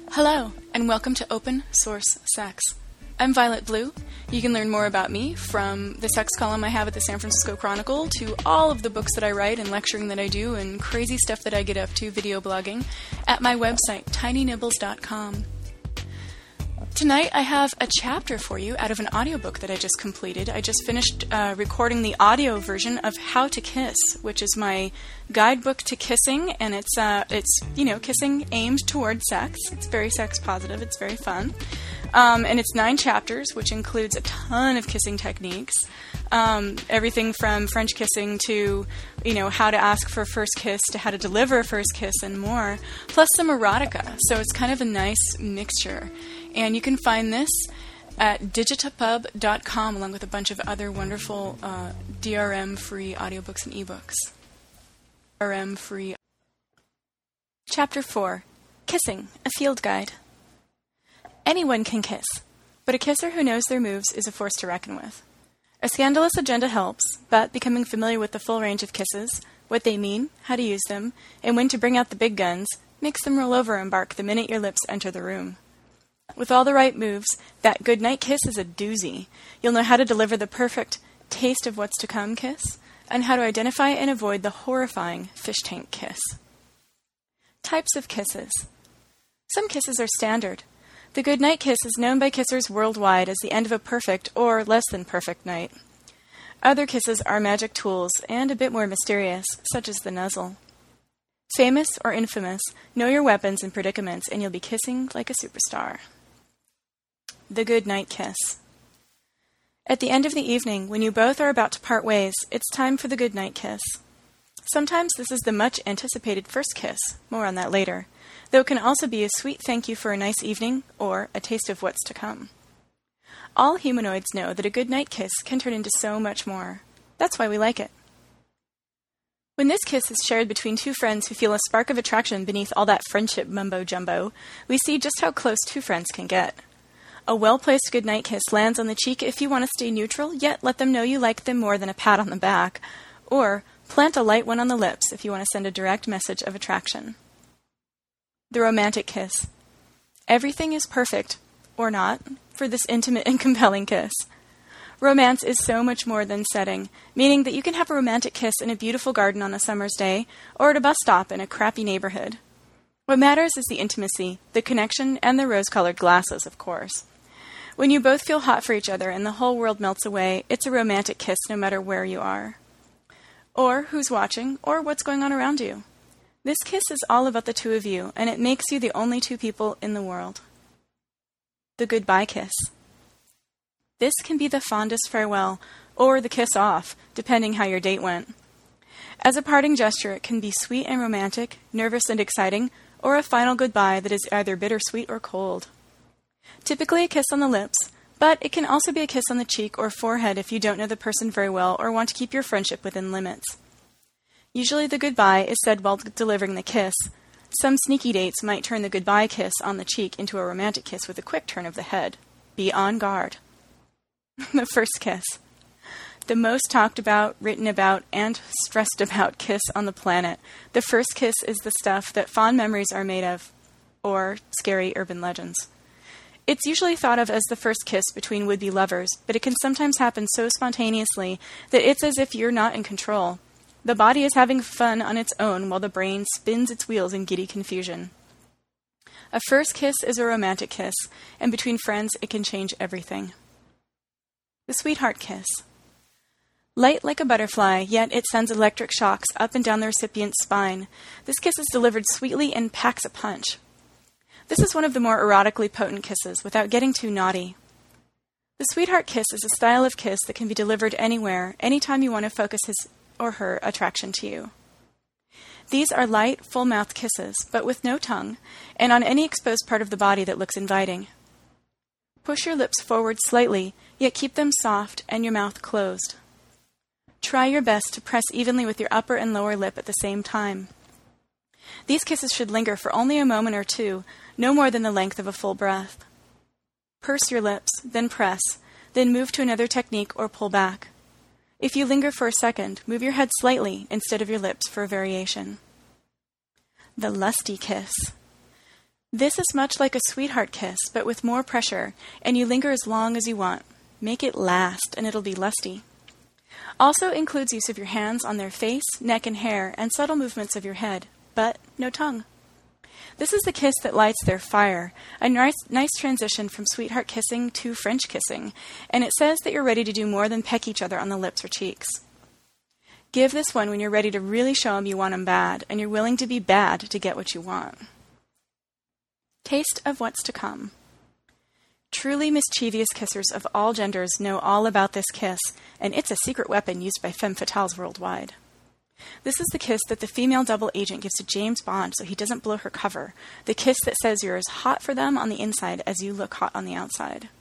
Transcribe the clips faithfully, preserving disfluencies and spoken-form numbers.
Hello, and welcome to Open Source Sex. I'm Violet Blue. You can learn more about me from the sex column I have at the San Francisco Chronicle to all of the books that I write and lecturing that I do and crazy stuff that I get up to, video blogging, at my website, tiny nibbles dot com. Tonight I have a chapter for you out of an audiobook that I just completed. I just finished uh, recording the audio version of How to Kiss, which is my guidebook to kissing, and it's, uh, it's you know, kissing aimed toward sex. It's very sex positive. It's very fun. Um, and it's nine chapters, which includes a ton of kissing techniques. Um, everything from French kissing to, you know, how to ask for a first kiss to how to deliver a first kiss and more, plus some erotica. So it's kind of a nice mixture. And you can find this at digitapub dot com along with a bunch of other wonderful uh, D R M-free audiobooks and ebooks. D R M-free. Chapter four. Kissing, a Field Guide. Anyone can kiss, but a kisser who knows their moves is a force to reckon with. A scandalous agenda helps, but becoming familiar with the full range of kisses, what they mean, how to use them, and when to bring out the big guns, makes them roll over and bark the minute your lips enter the room. With all the right moves, that goodnight kiss is a doozy. You'll know how to deliver the perfect taste of what's to come kiss, and how to identify and avoid the horrifying fish tank kiss. Types of kisses. Some kisses are standard. The goodnight kiss is known by kissers worldwide as the end of a perfect or less than perfect night. Other kisses are magic tools and a bit more mysterious, such as the nuzzle. Famous or infamous, know your weapons and predicaments and you'll be kissing like a superstar. The goodnight kiss. At the end of the evening, when you both are about to part ways, it's time for the goodnight kiss. Sometimes this is the much anticipated first kiss, more on that later, though it can also be a sweet thank you for a nice evening or a taste of what's to come. All humanoids know that a goodnight kiss can turn into so much more. That's why we like it. When this kiss is shared between two friends who feel a spark of attraction beneath all that friendship mumbo-jumbo, we see just how close two friends can get. A well-placed goodnight kiss lands on the cheek if you want to stay neutral, yet let them know you like them more than a pat on the back, or plant a light one on the lips if you want to send a direct message of attraction. The romantic kiss. Everything is perfect, or not, for this intimate and compelling kiss. Romance is so much more than setting, meaning that you can have a romantic kiss in a beautiful garden on a summer's day, or at a bus stop in a crappy neighborhood. What matters is the intimacy, the connection, and the rose-colored glasses, of course. When you both feel hot for each other and the whole world melts away, it's a romantic kiss no matter where you are. Or who's watching, or what's going on around you. This kiss is all about the two of you, and it makes you the only two people in the world. The goodbye kiss. This can be the fondest farewell, or the kiss off, depending how your date went. As a parting gesture, it can be sweet and romantic, nervous and exciting, or a final goodbye that is either bittersweet or cold. Typically a kiss on the lips, but it can also be a kiss on the cheek or forehead if you don't know the person very well or want to keep your friendship within limits. Usually the goodbye is said while delivering the kiss. Some sneaky dates might turn the goodbye kiss on the cheek into a romantic kiss with a quick turn of the head. Be on guard. The first kiss. The most talked about, written about, and stressed about kiss on the planet. The first kiss is the stuff that fond memories are made of, or scary urban legends. It's usually thought of as the first kiss between would-be lovers, but it can sometimes happen so spontaneously that it's as if you're not in control. The body is having fun on its own while the brain spins its wheels in giddy confusion. A first kiss is a romantic kiss, and between friends it can change everything. The sweetheart kiss. Light like a butterfly, yet it sends electric shocks up and down the recipient's spine. This kiss is delivered sweetly and packs a punch. This is one of the more erotically potent kisses, without getting too naughty. The sweetheart kiss is a style of kiss that can be delivered anywhere, anytime you want to focus his or her attraction to you. These are light, full-mouthed kisses, but with no tongue, and on any exposed part of the body that looks inviting. Push your lips forward slightly, yet keep them soft and your mouth closed. Try your best to press evenly with your upper and lower lip at the same time. These kisses should linger for only a moment or two, no more than the length of a full breath. Purse your lips, then press, then move to another technique or pull back. If you linger for a second, move your head slightly instead of your lips for a variation. The lusty kiss. This is much like a sweetheart kiss, but with more pressure, and you linger as long as you want. Make it last, and it'll be lusty. Also includes use of your hands on their face, neck, and hair, and subtle movements of your head, but no tongue. This is the kiss that lights their fire, a nice, nice transition from sweetheart kissing to French kissing, and it says that you're ready to do more than peck each other on the lips or cheeks. Give this one when you're ready to really show them you want them bad, and you're willing to be bad to get what you want. Taste of what's to come. Truly mischievous kissers of all genders know all about this kiss, and it's a secret weapon used by femme fatales worldwide. This is the kiss that the female double agent gives to James Bond so he doesn't blow her cover, the kiss that says you're as hot for them on the inside as you look hot on the outside.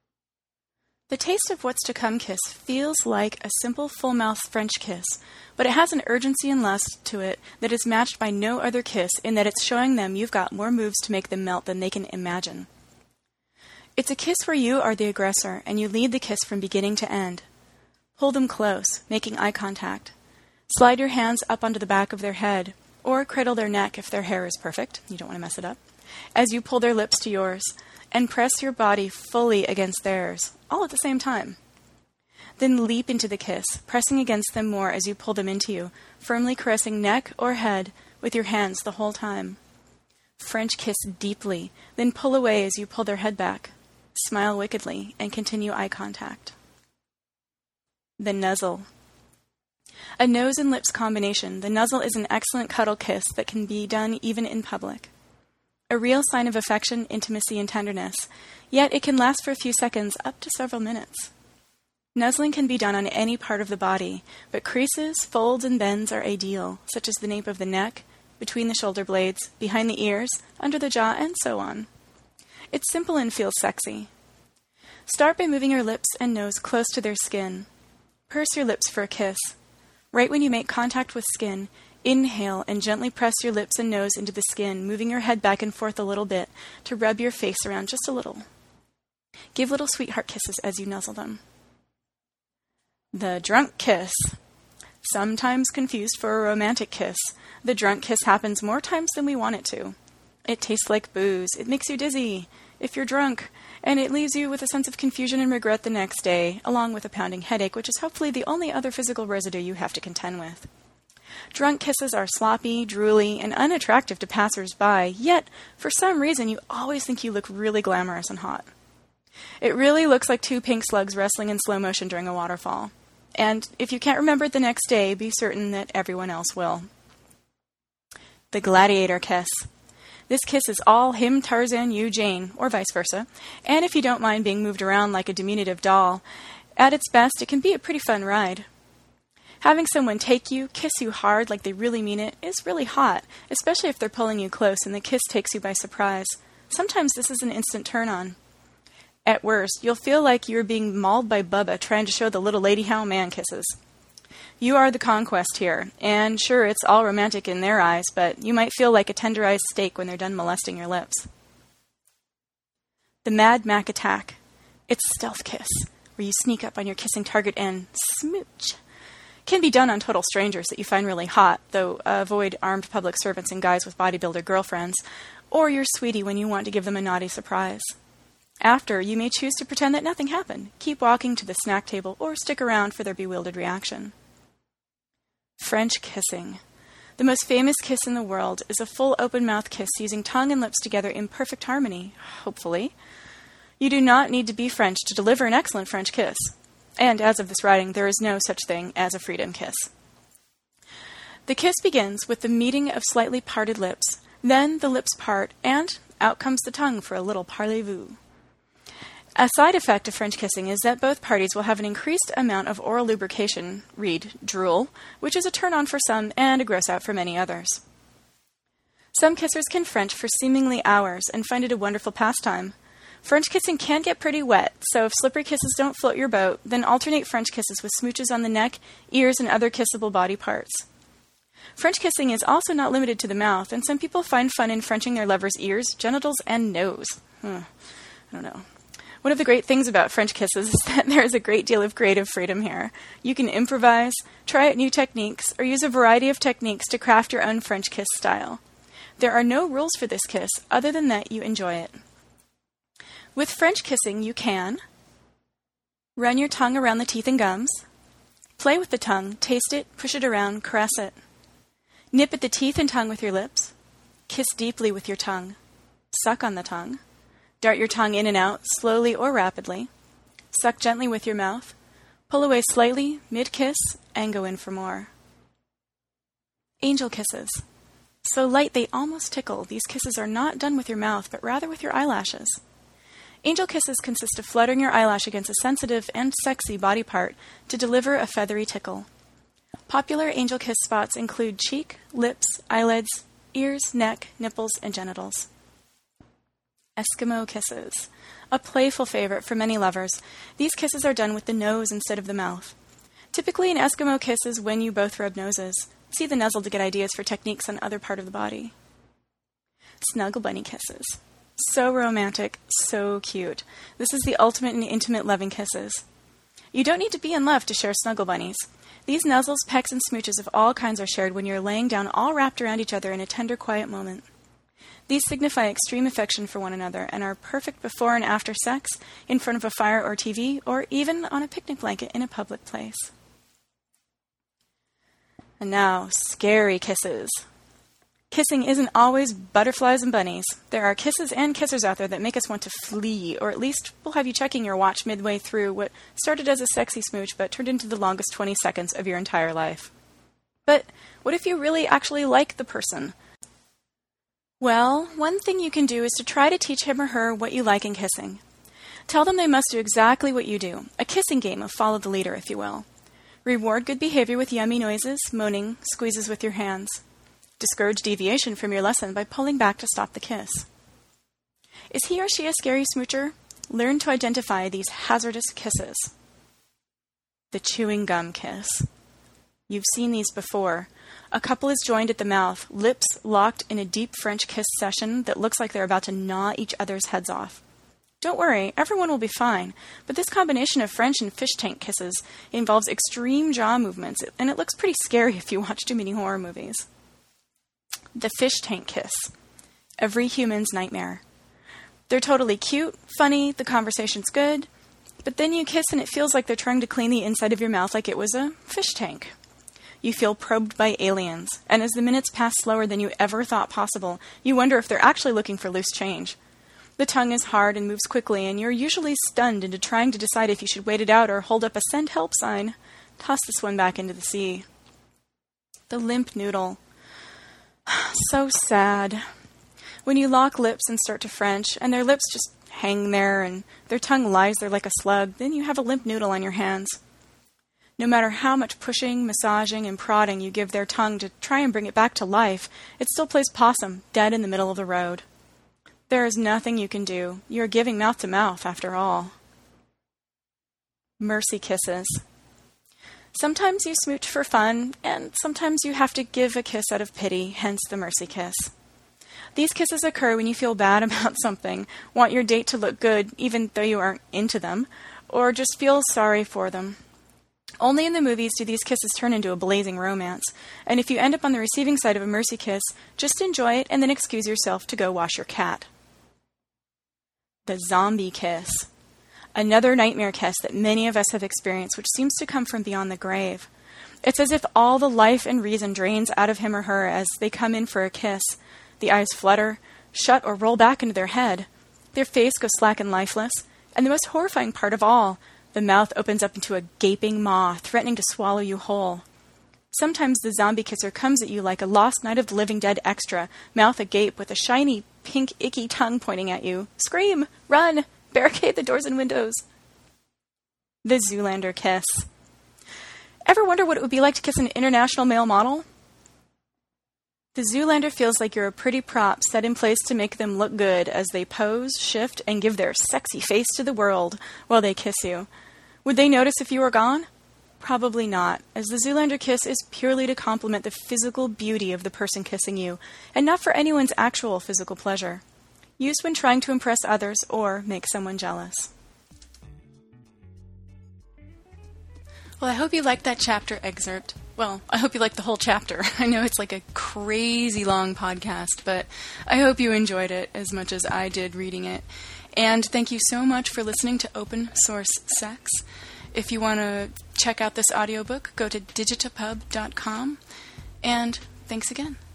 The taste of what's to come kiss feels like a simple full-mouth French kiss, but it has an urgency and lust to it that is matched by no other kiss in that it's showing them you've got more moves to make them melt than they can imagine. It's a kiss where you are the aggressor and you lead the kiss from beginning to end. Hold them close, making eye contact. Slide your hands up onto the back of their head, or cradle their neck if their hair is perfect, you don't want to mess it up, as you pull their lips to yours, and press your body fully against theirs, all at the same time. Then leap into the kiss, pressing against them more as you pull them into you, firmly caressing neck or head with your hands the whole time. French kiss deeply, then pull away as you pull their head back. Smile wickedly, and continue eye contact. The nuzzle. A nose and lips combination, the nuzzle is an excellent cuddle kiss that can be done even in public. A real sign of affection, intimacy, and tenderness, yet it can last for a few seconds up to several minutes. Nuzzling can be done on any part of the body, but creases, folds, and bends are ideal, such as the nape of the neck, between the shoulder blades, behind the ears, under the jaw, and so on. It's simple and feels sexy. Start by moving your lips and nose close to their skin. Purse your lips for a kiss. Right when you make contact with skin, inhale and gently press your lips and nose into the skin, moving your head back and forth a little bit to rub your face around just a little. Give little sweetheart kisses as you nuzzle them. The drunk kiss. Sometimes confused for a romantic kiss, the drunk kiss happens more times than we want it to. It tastes like booze, it makes you dizzy if you're drunk, and it leaves you with a sense of confusion and regret the next day, along with a pounding headache, which is hopefully the only other physical residue you have to contend with. Drunk kisses are sloppy, drooly, and unattractive to passers-by, yet, for some reason, you always think you look really glamorous and hot. It really looks like two pink slugs wrestling in slow motion during a waterfall. And if you can't remember it the next day, be certain that everyone else will. The gladiator kiss. This kiss is all him, Tarzan, you, Jane, or vice versa. And if you don't mind being moved around like a diminutive doll, at its best, it can be a pretty fun ride. Having someone take you, kiss you hard like they really mean it, is really hot, especially if they're pulling you close and the kiss takes you by surprise. Sometimes this is an instant turn-on. At worst, you'll feel like you're being mauled by Bubba trying to show the little lady how a man kisses. You are the conquest here, and sure, it's all romantic in their eyes, but you might feel like a tenderized steak when they're done molesting your lips. The Mad Mac attack. It's a stealth kiss, where you sneak up on your kissing target and smooch. Can be done on total strangers that you find really hot, though uh, avoid armed public servants and guys with bodybuilder girlfriends, or your sweetie when you want to give them a naughty surprise. After, you may choose to pretend that nothing happened, keep walking to the snack table, or stick around for their bewildered reaction. French kissing. The most famous kiss in the world is a full open-mouth kiss using tongue and lips together in perfect harmony, hopefully. You do not need to be French to deliver an excellent French kiss. And as of this writing, there is no such thing as a freedom kiss. The kiss begins with the meeting of slightly parted lips, then the lips part, and out comes the tongue for a little parlez-vous. A side effect of French kissing is that both parties will have an increased amount of oral lubrication, read drool, which is a turn-on for some and a gross-out for many others. Some kissers can French for seemingly hours and find it a wonderful pastime. French kissing can get pretty wet, so if slippery kisses don't float your boat, then alternate French kisses with smooches on the neck, ears, and other kissable body parts. French kissing is also not limited to the mouth, and some people find fun in Frenching their lover's ears, genitals, and nose. Hmm. I don't know. One of the great things about French kisses is that there is a great deal of creative freedom here. You can improvise, try out new techniques, or use a variety of techniques to craft your own French kiss style. There are no rules for this kiss other than that you enjoy it. With French kissing, you can run your tongue around the teeth and gums, play with the tongue, taste it, push it around, caress it. Nip at the teeth and tongue with your lips, kiss deeply with your tongue, suck on the tongue, dart your tongue in and out, slowly or rapidly, suck gently with your mouth, pull away slightly, mid-kiss, and go in for more. Angel kisses. So light they almost tickle, these kisses are not done with your mouth, but rather with your eyelashes. Angel kisses consist of fluttering your eyelash against a sensitive and sexy body part to deliver a feathery tickle. Popular angel kiss spots include cheek, lips, eyelids, ears, neck, nipples, and genitals. Eskimo kisses. A playful favorite for many lovers, these kisses are done with the nose instead of the mouth. Typically, an Eskimo kiss is when you both rub noses. See the nuzzle to get ideas for techniques on other part of the body. Snuggle bunny kisses. So romantic, so cute. This is the ultimate in intimate loving kisses. You don't need to be in love to share snuggle bunnies. These nuzzles, pecks, and smooches of all kinds are shared when you're laying down all wrapped around each other in a tender, quiet moment. These signify extreme affection for one another and are perfect before and after sex, in front of a fire or T V, or even on a picnic blanket in a public place. And now, scary kisses. Kissing isn't always butterflies and bunnies. There are kisses and kissers out there that make us want to flee, or at least will have you checking your watch midway through what started as a sexy smooch but turned into the longest twenty seconds of your entire life. But what if you really actually like the person? Well, one thing you can do is to try to teach him or her what you like in kissing. Tell them they must do exactly what you do, a kissing game of follow the leader, if you will. Reward good behavior with yummy noises, moaning, squeezes with your hands. Discourage deviation from your lesson by pulling back to stop the kiss. Is he or she a scary smoocher? Learn to identify these hazardous kisses. The chewing gum kiss. You've seen these before. A couple is joined at the mouth, lips locked in a deep French kiss session that looks like they're about to gnaw each other's heads off. Don't worry, everyone will be fine, but this combination of French and fish tank kisses involves extreme jaw movements, and it looks pretty scary if you watch too many horror movies. The fish tank kiss. Every human's nightmare. They're totally cute, funny, the conversation's good, but then you kiss and it feels like they're trying to clean the inside of your mouth like it was a fish tank. You feel probed by aliens, and as the minutes pass slower than you ever thought possible, you wonder if they're actually looking for loose change. The tongue is hard and moves quickly, and you're usually stunned into trying to decide if you should wait it out or hold up a send help sign. Toss this one back into the sea. The limp noodle. So sad. When you lock lips and start to French, and their lips just hang there, and their tongue lies there like a slug, then you have a limp noodle on your hands. No matter how much pushing, massaging, and prodding you give their tongue to try and bring it back to life, it still plays possum, dead in the middle of the road. There is nothing you can do. You are giving mouth to mouth, after all. Mercy kisses. Sometimes you smooch for fun, and sometimes you have to give a kiss out of pity, hence the mercy kiss. These kisses occur when you feel bad about something, want your date to look good even though you aren't into them, or just feel sorry for them. Only in the movies do these kisses turn into a blazing romance, and if you end up on the receiving side of a mercy kiss, just enjoy it and then excuse yourself to go wash your cat. The zombie kiss. Another nightmare kiss that many of us have experienced, which seems to come from beyond the grave. It's as if all the life and reason drains out of him or her as they come in for a kiss. The eyes flutter, shut or roll back into their head. Their face goes slack and lifeless. And the most horrifying part of all, the mouth opens up into a gaping maw, threatening to swallow you whole. Sometimes the zombie kisser comes at you like a Lost Night of the Living Dead extra, mouth agape with a shiny, pink, icky tongue pointing at you. Scream! Run! Barricade the doors and windows. The Zoolander kiss. Ever wonder what it would be like to kiss an international male model? The Zoolander feels like you're a pretty prop set in place to make them look good as they pose, shift, and give their sexy face to the world while they kiss you. Would they notice if you were gone? Probably not, as the Zoolander kiss is purely to complement the physical beauty of the person kissing you, and not for anyone's actual physical pleasure. Used when trying to impress others or make someone jealous. Well, I hope you liked that chapter excerpt. Well, I hope you liked the whole chapter. I know it's like a crazy long podcast, but I hope you enjoyed it as much as I did reading it. And thank you so much for listening to Open Source Sex. If you want to check out this audiobook, go to digitapub dot com. And thanks again.